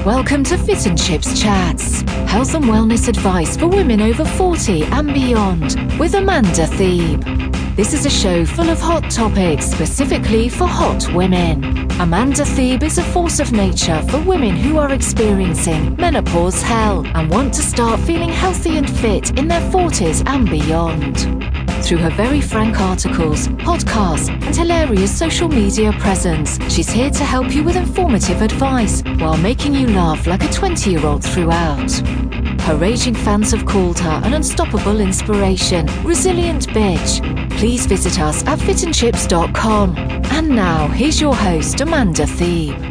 Welcome to Fit and Chips Chats, health and wellness advice for women over 40 and beyond, with Amanda Thebe. This is a show full of hot topics specifically for hot women. Amanda Thebe is a force of nature for women who are experiencing menopause hell and want to start feeling healthy and fit in their 40s and beyond. Through her very frank articles, podcasts, and hilarious social media presence, she's here to help you with informative advice while making you laugh like a 20-year-old throughout. Her raging fans have called her an unstoppable inspiration, resilient bitch. Please visit us at fitandchips.com. And now, here's your host, Amanda Thebe.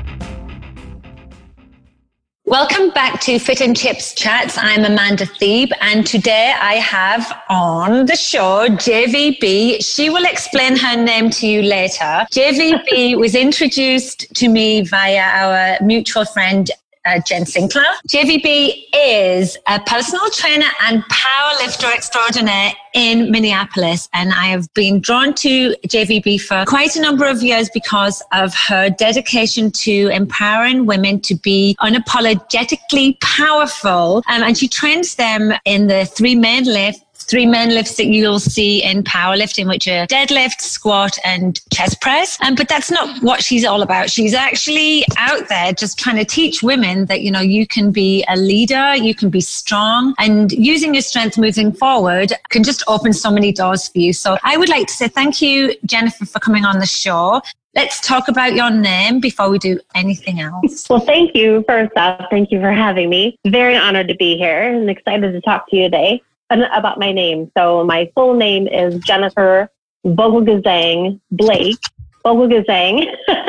Welcome back to Fit and Chips Chats. I'm Amanda Thebe, and today I have on the show JVB. She will explain her name to you later. JVB was introduced to me via our mutual friend, Jen Sinclair. JVB is a personal trainer and powerlifter extraordinaire in Minneapolis, and I have been drawn to JVB for quite a number of years because of her dedication to empowering women to be unapologetically powerful. And she trains them in the three main lifts that you'll see in powerlifting, which are deadlift, squat, and chest press. But that's not what she's all about. She's actually out there just trying to teach women that, you know, you can be a leader, you can be strong, and using your strength moving forward can just open so many doors for you. So I would like to say thank you, Jennifer, for coming on the show. Let's talk about your name before we do anything else. Well, thank you. First off, thank you for having me. Very honored to be here and excited to talk to you today about my name. So my full name is Jennifer Vogelgesang Blake. Vogelgesang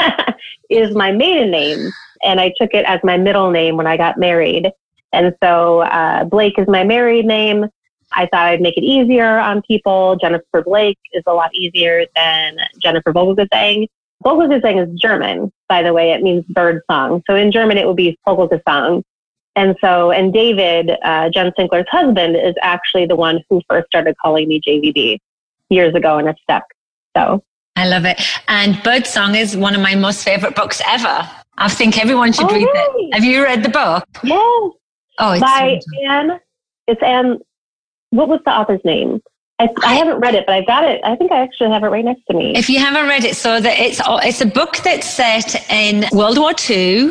is my maiden name, and I took it as my middle name when I got married. And so Blake is my married name. I thought I'd make it easier on people. Jennifer Blake is a lot easier than Jennifer Vogelgesang. Vogelgesang is German, by the way. It means bird song. So in German, it would be Vogelgesang. And David, Jen Sinclair's husband, is actually the one who first started calling me JVB years ago, and it's stuck. So I love it. And Birdsong is one of my most favorite books ever. I think everyone should read it. Have you read the book? Yes. Oh, it's by Anne. It's Anne. What was the author's name? I haven't read it, but I've got it. I think I actually have it right next to me. If you haven't read it, so that it's a book that's set in World War II.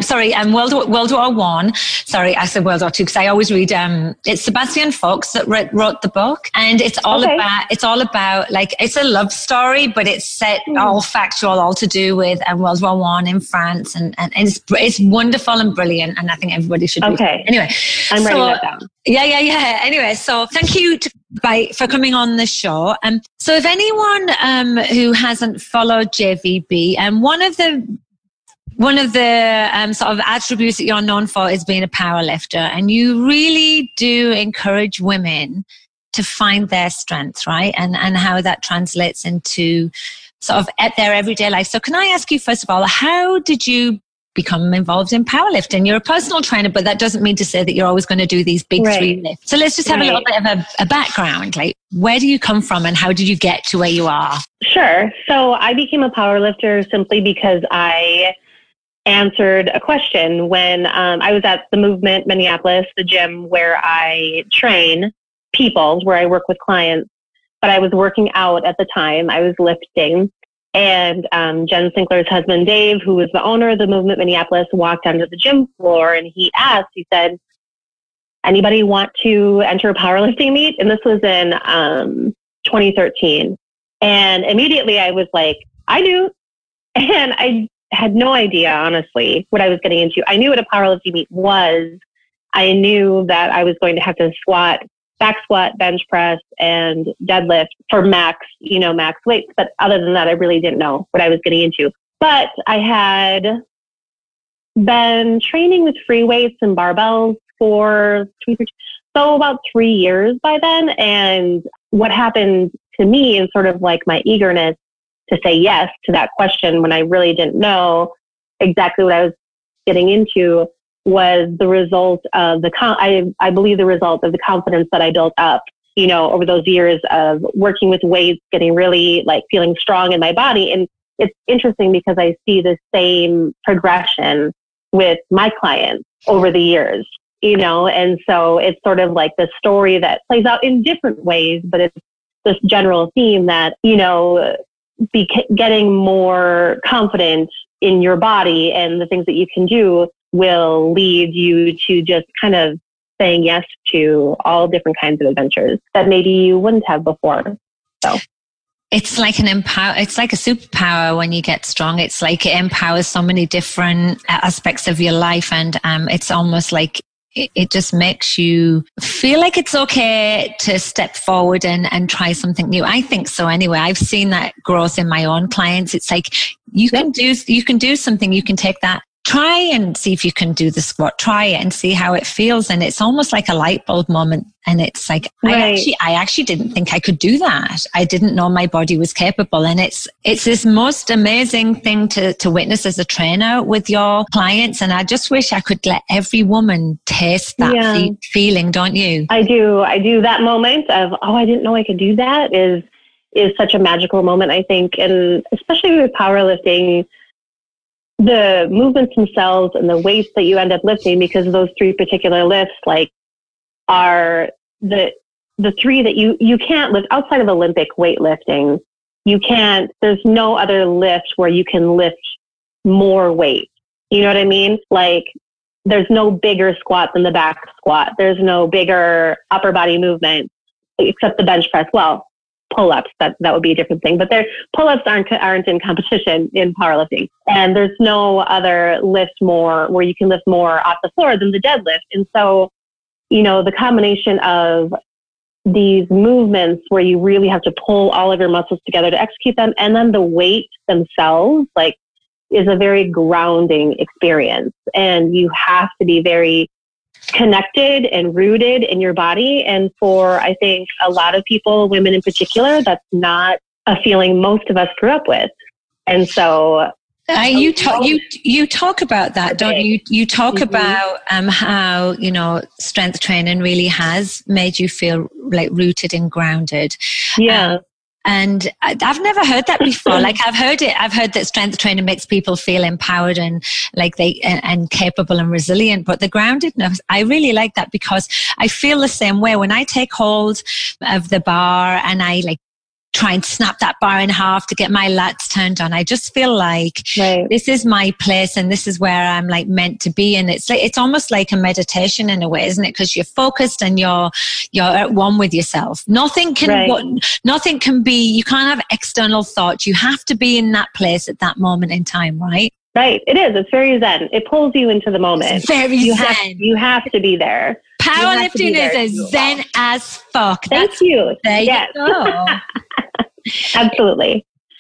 World War One. Sorry, I said World War II because I always read. It's Sebastian Fuchs that wrote the book, and it's all about like it's a love story, but it's set all factual, all to do with World War One in France, and it's wonderful and brilliant, and I think everybody should read it. Anyway, I'm writing that down. Yeah. Anyway, so thank you for coming on the show. So if anyone who hasn't followed JVB, one of the sort of attributes that you're known for is being a power lifter, and you really do encourage women to find their strength, right? And how that translates into sort of at their everyday life. So can I ask you, first of all, how did you become involved in powerlifting? You're a personal trainer, but that doesn't mean to say that you're always going to do these big three lifts. So let's just have a little bit of a background. Like, where do you come from and how did you get to where you are? Sure. So I became a powerlifter simply because I answered a question when I was at the Movement Minneapolis, the gym where I train people, where I work with clients, but I was working out at the time. I was lifting. And Jen Sinclair's husband, Dave, who was the owner of the Movement Minneapolis, walked onto the gym floor and he said, anybody want to enter a powerlifting meet? And this was in 2013. And immediately I was like, I do. And I had no idea, honestly, what I was getting into. I knew what a powerlifting meet was. I knew that I was going to have to back squat, bench press, and deadlift for max weights. But other than that, I really didn't know what I was getting into. But I had been training with free weights and barbells for about 3 years by then. And what happened to me is sort of like my eagerness to say yes to that question when I really didn't know exactly what I was getting into was the result of I believe the result of the confidence that I built up, over those years of working with weights, getting really feeling strong in my body. And it's interesting because I see the same progression with my clients over the years, you know, and so it's sort of like the story that plays out in different ways, but it's this general theme that, you know, getting more confident in your body and the things that you can do will lead you to just kind of saying yes to all different kinds of adventures that maybe you wouldn't have before. So it's like it's like a superpower when you get strong. It's like it empowers so many different aspects of your life, and it's almost like it just makes you feel like it's okay to step forward and try something new. I think so anyway. I've seen that growth in my own clients. It's like you can do something, you can take that, try and see if you can do the squat, try it and see how it feels. And it's almost like a light bulb moment. And it's like, right. I actually didn't think I could do that. I didn't know my body was capable. And it's this most amazing thing to witness as a trainer with your clients. And I just wish I could let every woman taste that feeling, don't you? I do. That moment of, oh, I didn't know I could do that is such a magical moment, I think. And especially with powerlifting, the movements themselves and the weights that you end up lifting, because those 3 particular lifts, like, are the 3 that you can't lift outside of Olympic weightlifting. You can't, there's no other lift where you can lift more weight. You know what I mean? Like, there's no bigger squat than the back squat. There's no bigger upper body movement except the bench press. Well, pull-ups, that would be a different thing, but pull-ups aren't in competition in powerlifting. And there's no other lift more where you can lift more off the floor than the deadlift. And so, you know, the combination of these movements where you really have to pull all of your muscles together to execute them, and then the weight themselves, like, is a very grounding experience. And you have to be very connected and rooted in your body. And for, I think, a lot of people, women in particular, that's not a feeling most of us grew up with. And so you talk about that, don't you? You talk about how, you know, strength training really has made you feel like rooted and grounded. Yeah. And I've never heard that before. Like, I've heard that strength training makes people feel empowered and like and capable and resilient. But the groundedness, I really like that, because I feel the same way when I take hold of the bar and I like try and snap that bar in half to get my lats turned on. I just feel like this is my place and this is where I'm like meant to be. And it's like, it's almost like a meditation in a way, isn't it? Because you're focused and you're at one with yourself. Nothing can be, you can't have external thoughts. You have to be in that place at that moment in time, right? Right. It is. It's very zen. It pulls you into the moment. It's very zen. You have to be there. Powerlifting is as zen as fuck. Thank you. There you go. Absolutely.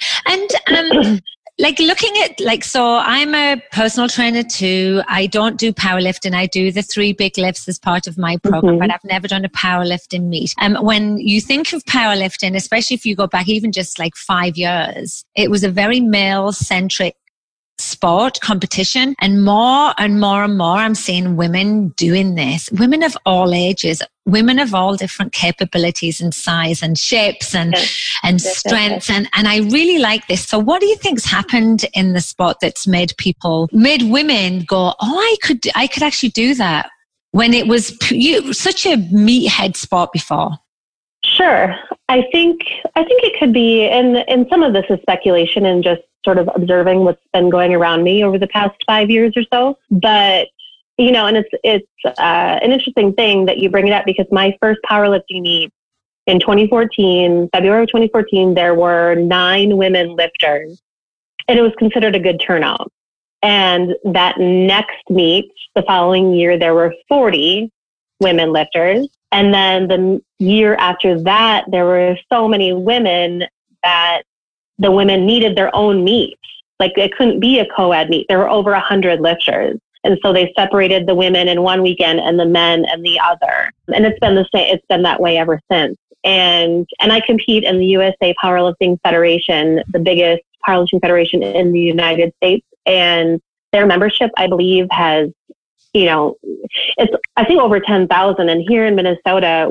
And like looking at so I'm a personal trainer too. I don't do powerlifting. I do the 3 big lifts as part of my program, but I've never done a powerlifting meet. When you think of powerlifting, especially if you go back even just like 5 years, it was a very male centric sport competition, and more I'm seeing women doing this, women of all ages, women of all different capabilities and size and shapes and strengths. And I really like this. So what do you think's happened in the sport that's made women go, oh, I could actually do that, when it was such a meathead sport before? Sure. I think it could be, and some of this is speculation and just sort of observing what's been going around me over the past 5 years or so. But, you know, and it's an interesting thing that you bring it up, because my first powerlifting meet in 2014, February of 2014, there were 9 women lifters, and it was considered a good turnout. And that next meet, the following year, there were 40 women lifters. And then the year after that, there were so many women that the women needed their own meet. Like, it couldn't be a co-ed meet. There were over 100 lifters. And so they separated the women in one weekend and the men in the other. And it's been the same. It's been that way ever since. And I compete in the USA Powerlifting Federation, the biggest powerlifting federation in the United States. And their membership, I believe, has, you know, it's, I think, over 10,000. And here in Minnesota,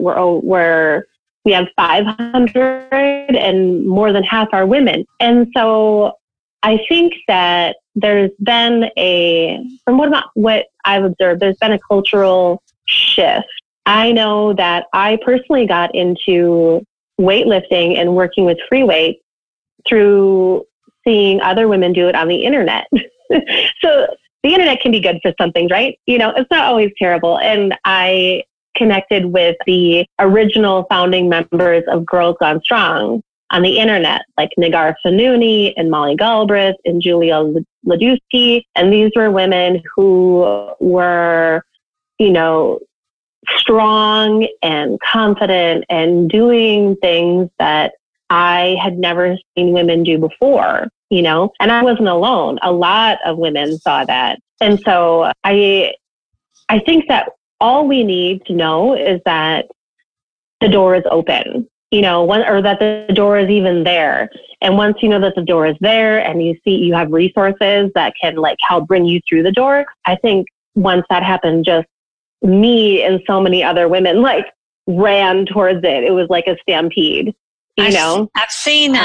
we have 500, and more than half are women. And so I think that there's been from what I've observed, there's been a cultural shift. I know that I personally got into weightlifting and working with free weights through seeing other women do it on the internet. So the internet can be good for some things, right? It's not always terrible. And I connected with the original founding members of Girls Gone Strong on the internet, like Nagar Fanouni and Molly Galbraith and Julia Ladusky. And these were women who were, strong and confident and doing things that I had never seen women do before, and I wasn't alone. A lot of women saw that. And so I think that all we need to know is that the door is open, or that the door is even there. And once you know that the door is there and you see you have resources that can help bring you through the door, I think once that happened, just me and so many other women ran towards it. It was like a stampede. I've seen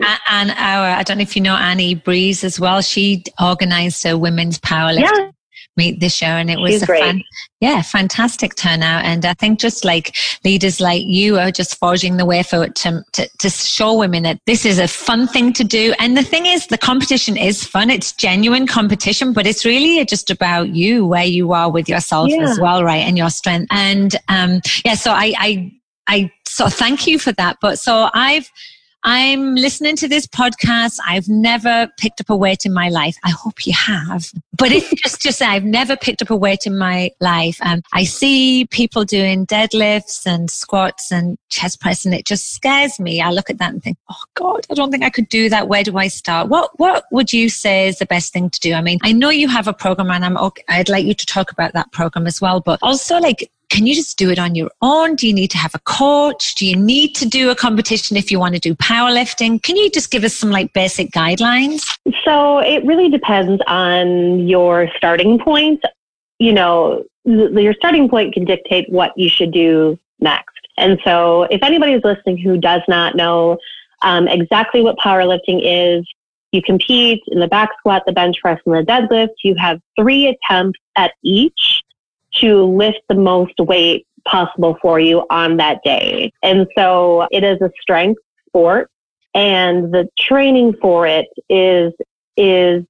I don't know if you know Annie Breeze as well. She organized a women's powerlifting meet this year, and it was fantastic turnout. And I think just leaders like you are just forging the way for it to show women that this is a fun thing to do. And the thing is, the competition is fun. It's genuine competition, but it's really just about you, where you are with yourself as well, right? And your strength. And so I thank you for that. But so I'm listening to this podcast. I've never picked up a weight in my life. I hope you have. But it's just I've never picked up a weight in my life. I see people doing deadlifts and squats and chest press, and it just scares me. I look at that and think, oh God, I don't think I could do that. Where do I start? What would you say is the best thing to do? I mean, I know you have a program, and I'd like you to talk about that program as well. But also, can you just do it on your own? Do you need to have a coach? Do you need to do a competition if you want to do powerlifting? Can you just give us some basic guidelines? So it really depends on your starting point. Your starting point can dictate what you should do next. And so if anybody is listening who does not know exactly what powerlifting is, you compete in the back squat, the bench press, and the deadlift. You have 3 attempts at each to lift the most weight possible for you on that day. And so it is a strength sport, and the training for it is the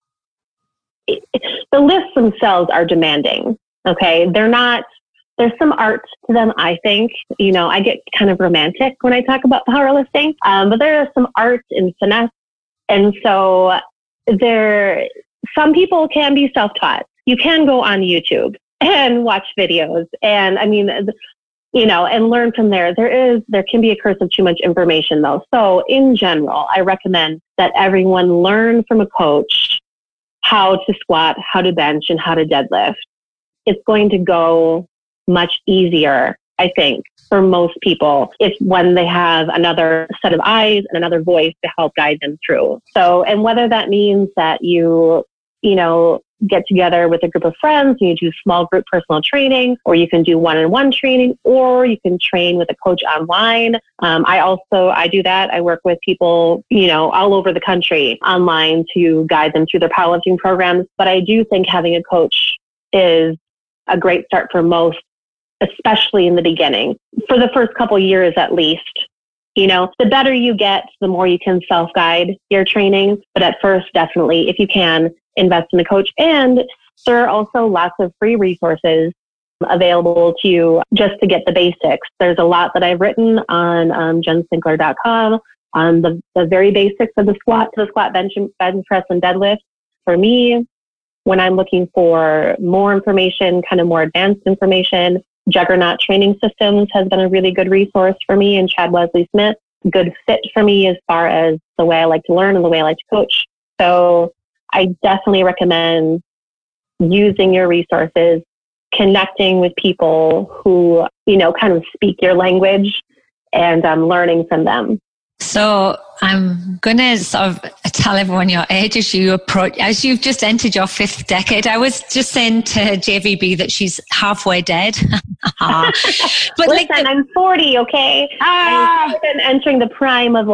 lifts themselves are demanding. Okay. There's some art to them, I think. I get kind of romantic when I talk about powerlifting, but there is some art and finesse. And so some people can be self-taught. You can go on YouTube and watch videos, and and learn from there. There can be a curse of too much information though. So in general, I recommend that everyone learn from a coach how to squat, how to bench, and how to deadlift. It's going to go much easier, I think, for most people when they have another set of eyes and another voice to help guide them through. So, and whether that means that you get together with a group of friends and you do small group personal training, or you can do one-on-one training, or you can train with a coach online. I do that. I work with people, all over the country online to guide them through their powerlifting programs. But I do think having a coach is a great start for most, especially in the beginning, for the first couple years at least. The better you get, the more you can self-guide your training. But at first, definitely, if you can, invest in a coach. And there are also lots of free resources available to you just to get the basics. There's a lot that I've written on jensinkler.com on the very basics of the squat, bench press, and deadlift. For me, when I'm looking for more information, kind of more advanced information, Juggernaut Training Systems has been a really good resource for me, and Chad Wesley Smith, good fit for me as far as the way I like to learn and the way I like to coach. So I definitely recommend using your resources, connecting with people who, kind of speak your language, and learning from them. So I'm going to sort of tell everyone your age as you've just entered your 5th decade. I was just saying to JVB that she's halfway dead. But listen, I'm 40, okay? I'm entering the prime of life.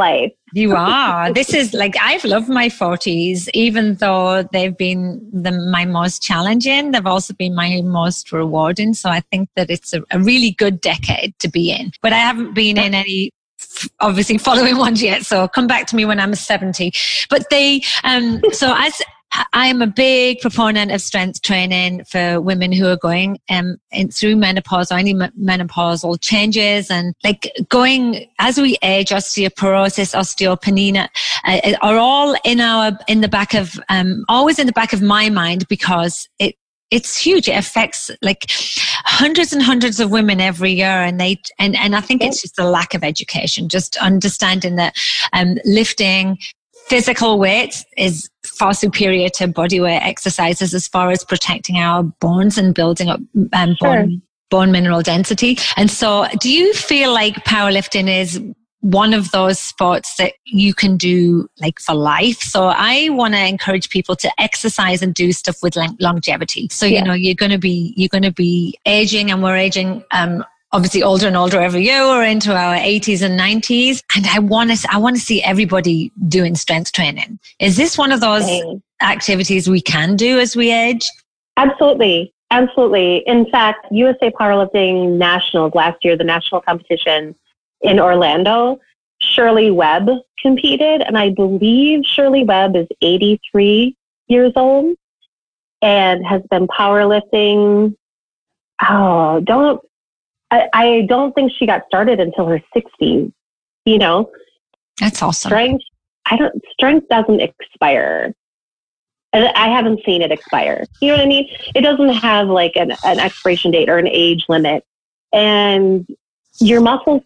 You are. This is like, I've loved my 40s, even though they've been my most challenging. They've also been my most rewarding. So I think that it's a really good decade to be in. But I haven't been in any obviously following ones yet. So come back to me when I'm 70. But so as I'm a big proponent of strength training for women who are going through menopause or any menopausal changes, and like going as we age, osteoporosis, osteopenia are all in the back of always in the back of my mind, because it's huge. It affects like hundreds and hundreds of women every year. And I think it's just a lack of education, just understanding that lifting physical weights is far superior to body weight exercises as far as protecting our bones and building up bone mineral density. And so do you feel like powerlifting is one of those sports that you can do like for life? So I want to encourage people to exercise and do stuff with longevity. So, you know, you're going to be aging, and we're aging, obviously older and older every year. We're into our 80s and 90s. And I want to see everybody doing strength training. Is this one of those activities we can do as we age? Absolutely. Absolutely. In fact, USA Powerlifting Nationals last year, the national competition in Orlando, Shirley Webb competed. And I believe Shirley Webb is 83 years old and has been powerlifting. I don't think she got started until her 60s, you know. That's awesome. Strength doesn't expire. I haven't seen it expire. You know what I mean? It doesn't have like an expiration date or an age limit. And your muscles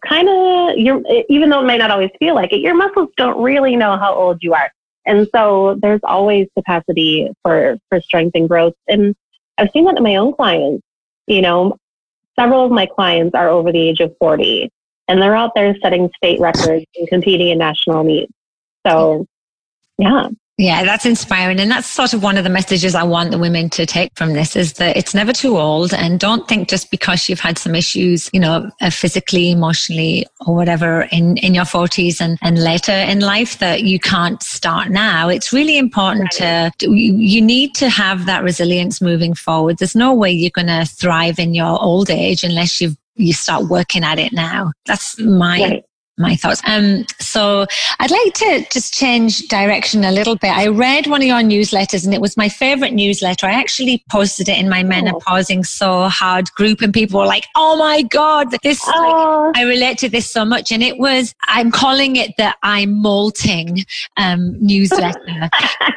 even though it might not always feel like it, your muscles don't really know how old you are. And so there's always capacity for strength and growth. And I've seen that in my own clients. You know, several of my clients are over the age of 40, and they're out there setting state records and competing in national meets. So, yeah. Yeah, that's inspiring. And that's sort of one of the messages I want the women to take from this, is that it's never too old. And don't think just because you've had some issues, you know, physically, emotionally, or whatever in your 40s and later in life, that you can't start now. It's really important you need to have that resilience moving forward. There's no way you're going to thrive in your old age unless you start working at it now. That's my thoughts. So I'd like to just change direction a little bit. I read one of your newsletters, and it was my favorite newsletter. I actually posted it in my Menopausing So Hard group, and people were like, "Oh my God, I relate to this so much." And I'm calling it the I'm Molting newsletter,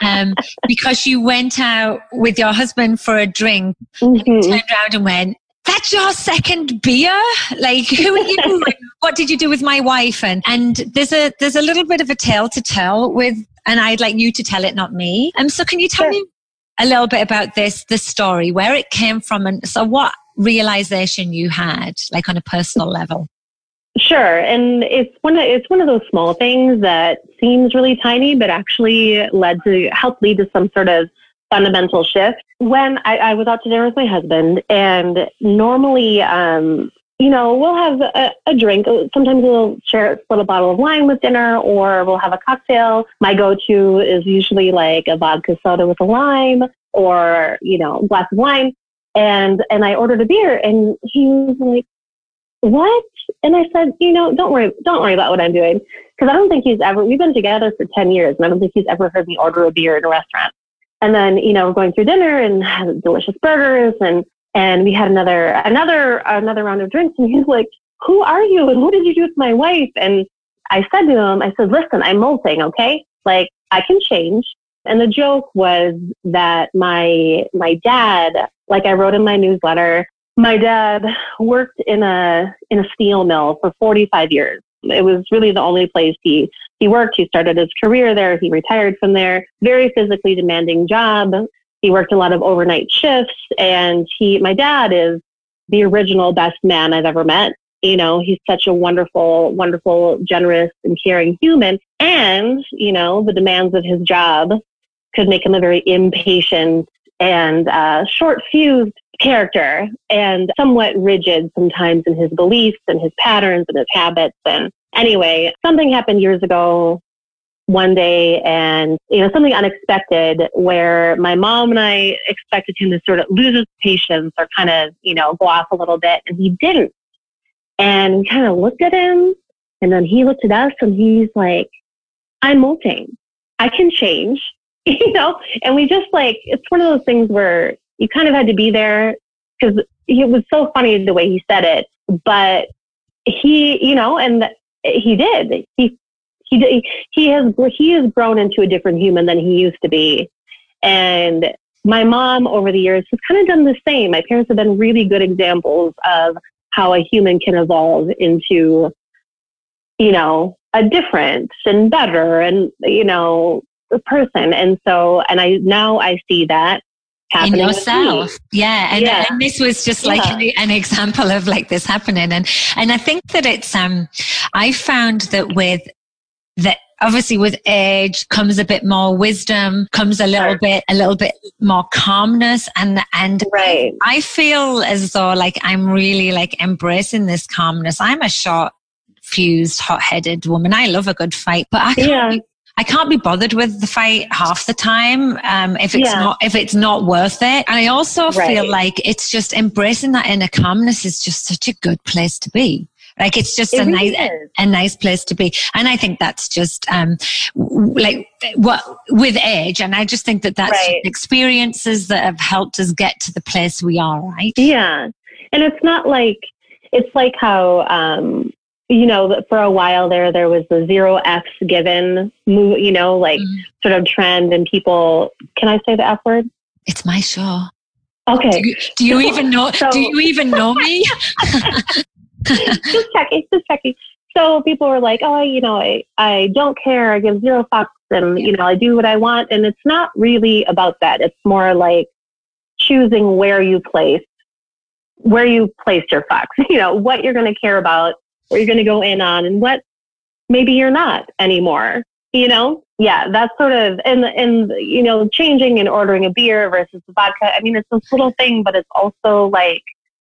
because you went out with your husband for a drink, and you turned around and went, "That's your second beer? Like, who are you? What did you do with my wife?" And there's a little bit of a tale to tell and I'd like you to tell it, not me. So can you tell me a little bit about the story, where it came from, and so what realization you had, like on a personal level? Sure. And it's one of those small things that seems really tiny, but actually helped lead to some sort of fundamental shift. When I was out to dinner with my husband, and normally, you know, we'll have a drink. Sometimes we'll split a bottle of wine with dinner, or we'll have a cocktail. My go-to is usually like a vodka soda with a lime, or, you know, a glass of wine. And I ordered a beer, and he was like, "What?" And I said, "You know, don't worry about what I'm doing." Because I don't think we've been together for 10 years, and I don't think he's ever heard me order a beer in a restaurant. And then, you know, going through dinner and had delicious burgers, and we had another round of drinks, and he's like, "Who are you? And what did you do with my wife?" And I said to him, "Listen, I'm molting, okay? Like, I can change." And the joke was that my dad, like I wrote in my newsletter, my dad worked in a steel mill for 45 years. It was really the only place he worked. He started his career there. He retired from there. Very physically demanding job. He worked a lot of overnight shifts. And my dad is the original best man I've ever met. You know, he's such a wonderful, wonderful, generous and caring human. And, you know, the demands of his job could make him a very impatient and short-fused character, and somewhat rigid sometimes in his beliefs and his patterns and his habits. And anyway, something happened years ago one day, and, something unexpected where my mom and I expected him to sort of lose his patience or kind of, go off a little bit. And he didn't. And we kind of looked at him, and then he looked at us, and he's like, I'm molting. I can change, and we just it's one of those things where you kind of had to be there, because it was so funny the way he said it, but he, and he did. He has grown into a different human than he used to be. And my mom over the years has kind of done the same. My parents have been really good examples of how a human can evolve into, a different and better and, a person. And so, and I see that happening in yourself. Yeah. And this was just like an example of like this happening. And I think that it's, I found that obviously with age comes a bit more wisdom, comes a little bit more calmness. And right. I feel as though like I'm really like embracing this calmness. I'm a short fused, hot-headed woman. I love a good fight, but I can't be bothered with the fight half the time if it's not worth it. And I also feel like it's just embracing that inner calmness is just such a good place to be. Like it's just a nice place to be. And I think that's just like what with age. And I just think that that's experiences that have helped us get to the place we are, right? Yeah. And it's not like, it's like how, for a while there was the 0 F's given, sort of trend, and people, can I say the F word? It's my show. Okay. Do you even know? Do you even know me? Just checking. So people were like, oh, I don't care. I give 0 fucks, and I do what I want. And it's not really about that. It's more like choosing where you place your fucks. What you're going to care about, what you're going to go in on, and what maybe you're not anymore. Yeah, that's sort of, and changing and ordering a beer versus a vodka. I mean, it's this little thing, but it's also like,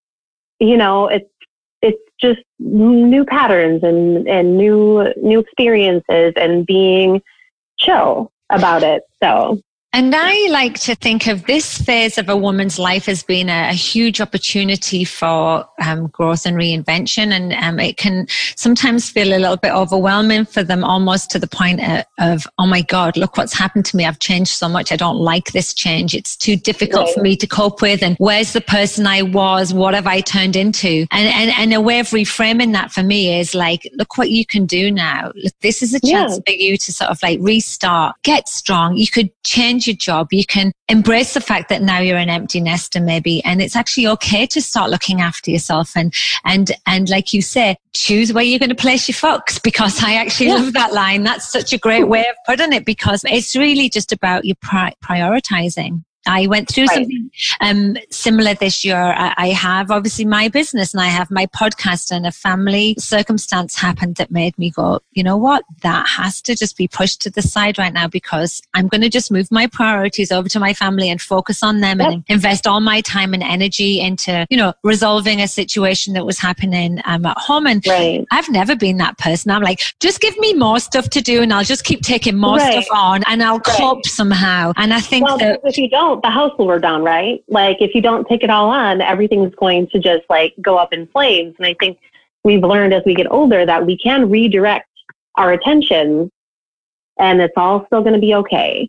it's just new patterns and new experiences and being chill about it. So. And I like to think of this phase of a woman's life as being a huge opportunity for growth and reinvention. And it can sometimes feel a little bit overwhelming for them, almost to the point of, oh my God, look what's happened to me. I've changed so much. I don't like this change. It's too difficult for me to cope with. And where's the person I was? What have I turned into? And a way of reframing that for me is like, look what you can do now. Look, this is a chance for you to sort of like restart, get strong. You could change your job. You can embrace the fact that now you're an empty nester maybe, and it's actually okay to start looking after yourself and like you say, choose where you're going to place your fucks, because I actually love that line. That's such a great way of putting it, because it's really just about your prioritizing. I went through something similar this year. I have obviously my business and I have my podcast, and a family circumstance happened that made me go, you know what, that has to just be pushed to the side right now, because I'm going to just move my priorities over to my family and focus on them and invest all my time and energy into, resolving a situation that was happening at home. And I've never been that person. I'm like, just give me more stuff to do and I'll just keep taking more stuff on and I'll cope somehow. And I think that if you don't, the house will burn down, right? Like if you don't take it all on, everything's going to just like go up in flames. And I think we've learned as we get older that we can redirect our attention and it's all still going to be okay,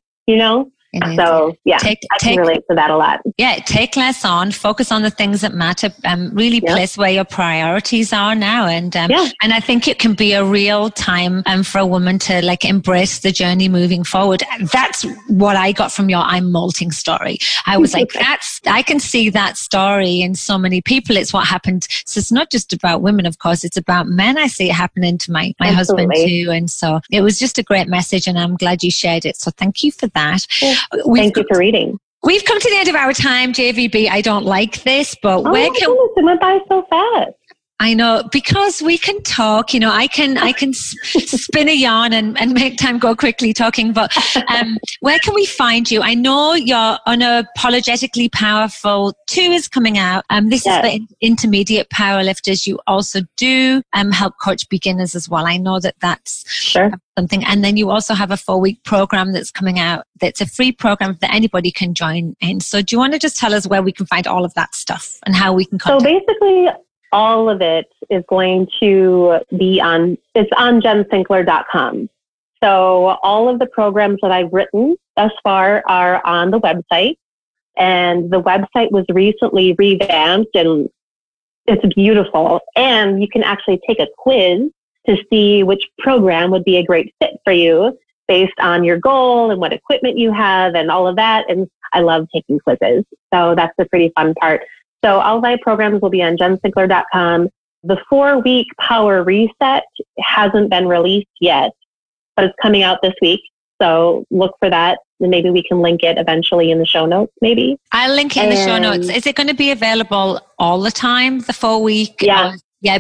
So I can relate to that a lot. Yeah, take less on, focus on the things that matter, really place where your priorities are now. And I think it can be a real time for a woman to like embrace the journey moving forward. That's what I got from your I'm molting story. I was like, I can see that story in so many people. It's what happened. So it's not just about women, of course, it's about men. I see it happening to my husband too. And so it was just a great message and I'm glad you shared it. So thank you for that. Thank you for reading. We've come to the end of our time, JVB. I don't like this, but where can it went by so fast. I know, because we can talk, I can spin a yarn and make time go quickly talking, but where can we find you? I know your Unapologetically Powerful 2 is coming out. This is for intermediate powerlifters. You also do help coach beginners as well. I know that's something. And then you also have a 4-week program that's coming out. That's a free program that anybody can join in. So do you want to just tell us where we can find all of that stuff and how we can contact? So basically, all of it is going to be on jensinkler.com. So all of the programs that I've written thus far are on the website, and the website was recently revamped and it's beautiful. And you can actually take a quiz to see which program would be a great fit for you based on your goal and what equipment you have and all of that. And I love taking quizzes. So that's the pretty fun part. So all my programs will be on jensinkler.com. The 4-week Power Reset hasn't been released yet, but it's coming out this week. So look for that. And maybe we can link it eventually in the show notes, maybe. I'll link it in the show notes. Is it going to be available all the time, the 4-week? Yeah.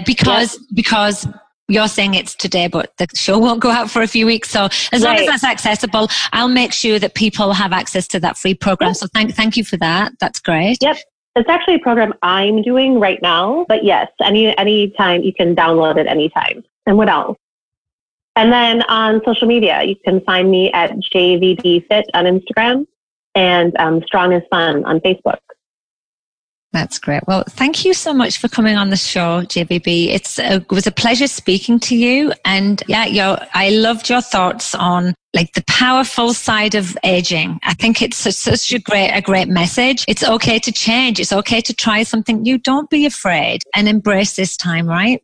Because you're saying it's today, but the show won't go out for a few weeks. So as long as that's accessible, I'll make sure that people have access to that free program. So thank you for that. That's great. Yep. It's actually a program I'm doing right now, but yes, any time you can download it anytime. And what else? And then on social media, you can find me at JVBFit on Instagram and Strong is Fun on Facebook. That's great. Well, thank you so much for coming on the show, JVB. It was a pleasure speaking to you. And I loved your thoughts on like the powerful side of aging. I think it's such a great message. It's okay to change. It's okay to try something new. Don't be afraid and embrace this time, right?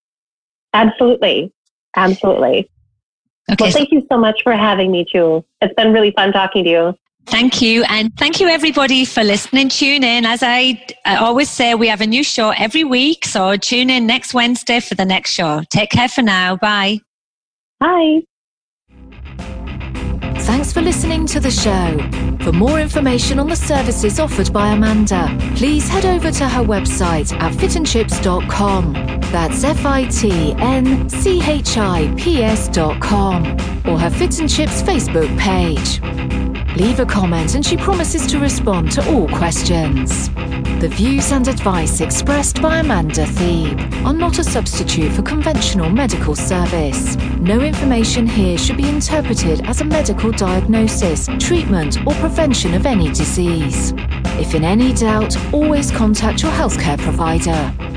Absolutely. Okay. Well, thank you so much for having me too. It's been really fun talking to you. Thank you. And thank you everybody for listening. Tune in. As I always say, we have a new show every week. So tune in next Wednesday for the next show. Take care for now. Bye. Bye. Thanks for listening to the show. For more information on the services offered by Amanda, please head over to her website at fitandchips.com. That's FITNCHIPS.com, or her Fit and Chips Facebook page. Leave a comment and she promises to respond to all questions. The views and advice expressed by Amanda Thebe are not a substitute for conventional medical service. No information here should be interpreted as a medical diagnosis, treatment, or prevention of any disease. If in any doubt, always contact your healthcare provider.